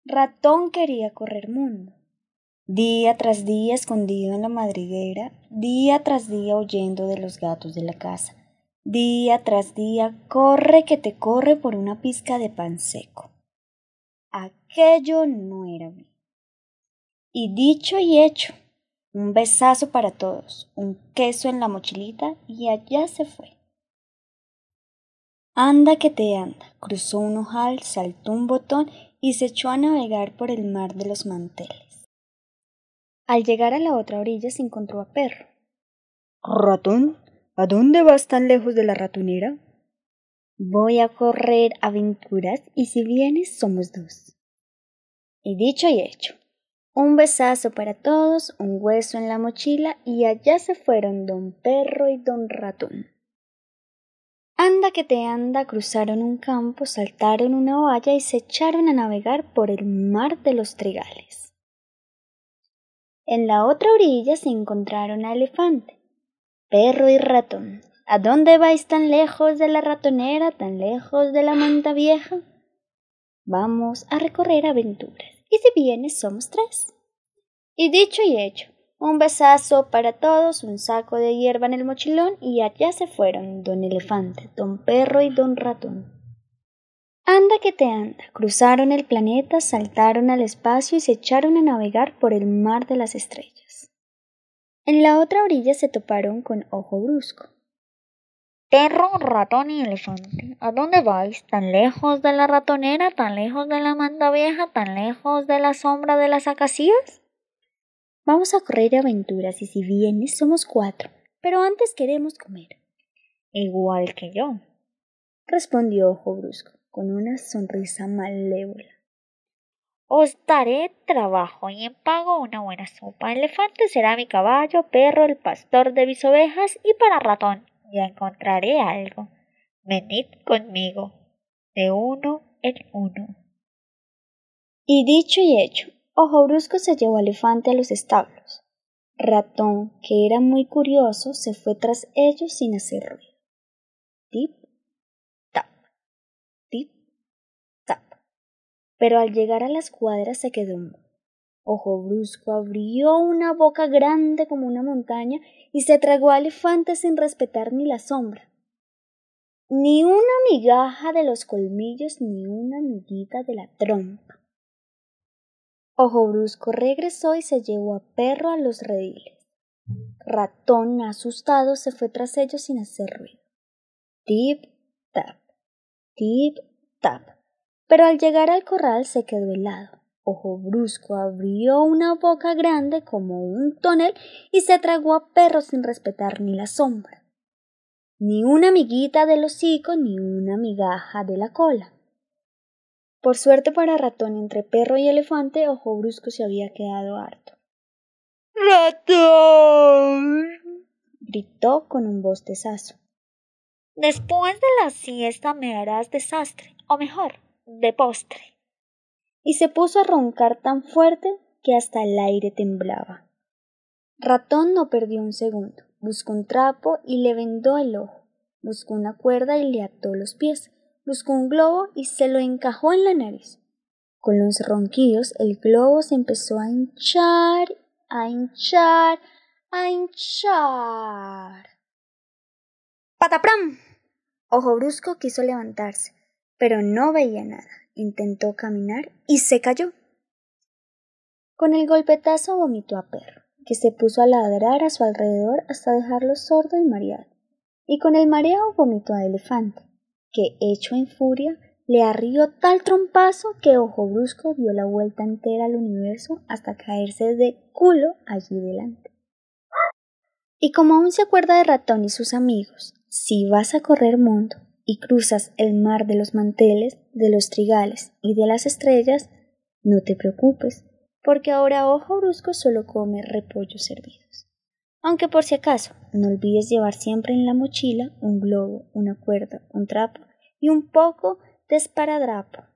Ratón quería correr mundo. Día tras día escondido en la madriguera, día tras día huyendo de los gatos de la casa, día tras día corre que te corre por una pizca de pan seco. Aquello no era bien. Y dicho y hecho, un besazo para todos, un queso en la mochilita y allá se fue. Anda que te anda, cruzó un ojal, saltó un botón y se echó a navegar por el mar de los manteles. Al llegar a la otra orilla se encontró a Perro. —Ratón, ¿a dónde vas tan lejos de la ratonera? —Voy a correr aventuras y si vienes somos dos. Y dicho y hecho, un besazo para todos, un hueso en la mochila y allá se fueron don Perro y don Ratón. Anda que te anda, cruzaron un campo, saltaron una valla y se echaron a navegar por el mar de los trigales. En la otra orilla se encontraron a Elefante, Perro y Ratón. ¿A dónde vais tan lejos de la ratonera, tan lejos de la manta vieja? Vamos a recorrer aventuras, y si vienes somos tres. Y dicho y hecho, un besazo para todos, un saco de hierba en el mochilón, y allá se fueron don Elefante, don Perro y don Ratón. Anda que te anda, cruzaron el planeta, saltaron al espacio y se echaron a navegar por el mar de las estrellas. En la otra orilla se toparon con Ojo Brusco. Perro, ratón y elefante, ¿a dónde vais? ¿Tan lejos de la ratonera, tan lejos de la manta vieja, tan lejos de la sombra de las acacias? Vamos a correr aventuras y si vienes somos 4, pero antes queremos comer. Igual que yo, respondió Ojo Brusco, con una sonrisa malévola. Os daré trabajo y en pago una buena sopa. Elefante será mi caballo, Perro el pastor de mis ovejas y para ratón ya encontraré algo. Venid conmigo, de uno en uno. Y dicho y hecho, Ojo Brusco se llevó a Elefante a los establos. Ratón, que era muy curioso, se fue tras ellos sin hacer ruido. Tip, tap, tip, tap. Pero al llegar a las cuadras se quedó mudo. Ojo Brusco abrió una boca grande como una montaña y se tragó a Elefante sin respetar ni la sombra. Ni una migaja de los colmillos ni una miguita de la trompa. Ojo Brusco regresó y se llevó a Perro a los rediles. Ratón, asustado, se fue tras ellos sin hacer ruido. Tip, tap, tip, tap. Pero al llegar al corral se quedó helado. Ojo Brusco abrió una boca grande como un tonel y se tragó a Perro sin respetar ni la sombra. Ni una miguita del hocico ni una migaja de la cola. Por suerte para Ratón, entre Perro y Elefante, Ojo Brusco se había quedado harto. ¡Ratón! Gritó con un bostezazo. Después de la siesta me harás desastre, o mejor, de postre. Y se puso a roncar tan fuerte que hasta el aire temblaba. Ratón no perdió un segundo. Buscó un trapo y le vendó el ojo. Buscó una cuerda y le ató los pies. Buscó un globo y se lo encajó en la nariz. Con los ronquidos el globo se empezó a hinchar, a hinchar, a hinchar. ¡Patapram! Ojo Brusco quiso levantarse, pero no veía nada. Intentó caminar y se cayó. Con el golpetazo vomitó a Perro, que se puso a ladrar a su alrededor hasta dejarlo sordo y mareado. Y con el mareo vomitó a Elefante, que, hecho en furia, le arrió tal trompazo que Ojo Brusco dio la vuelta entera al universo hasta caerse de culo allí delante. Y como aún se acuerda de Ratón y sus amigos, si vas a correr mundo y cruzas el mar de los manteles, de los trigales y de las estrellas, no te preocupes, porque ahora Ojo Brusco solo come repollos hervidos. Aunque por si acaso, no olvides llevar siempre en la mochila un globo, una cuerda, un trapo y un poco de esparadrapo.